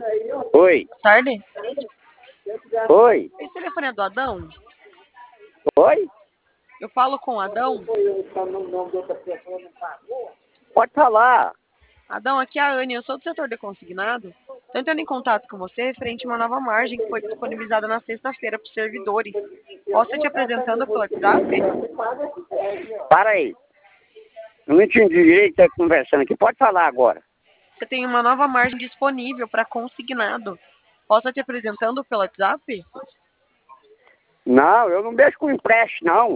Oi. Boa tarde. Oi. Esse telefone é do Adão? Oi? Eu falo com o Adão? Pode falar. Adão, aqui é a Anne, eu sou do setor de consignado. Estou entrando em contato com você referente a uma nova margem que foi disponibilizada na sexta-feira para os servidores. Posso ir te apresentando pelo WhatsApp? Para aí. Não entendi direito, tá conversando aqui. Pode falar agora. Você tem uma nova margem disponível para consignado. Posso ir te apresentando pelo WhatsApp? Não, eu não mexo com empréstimo, não.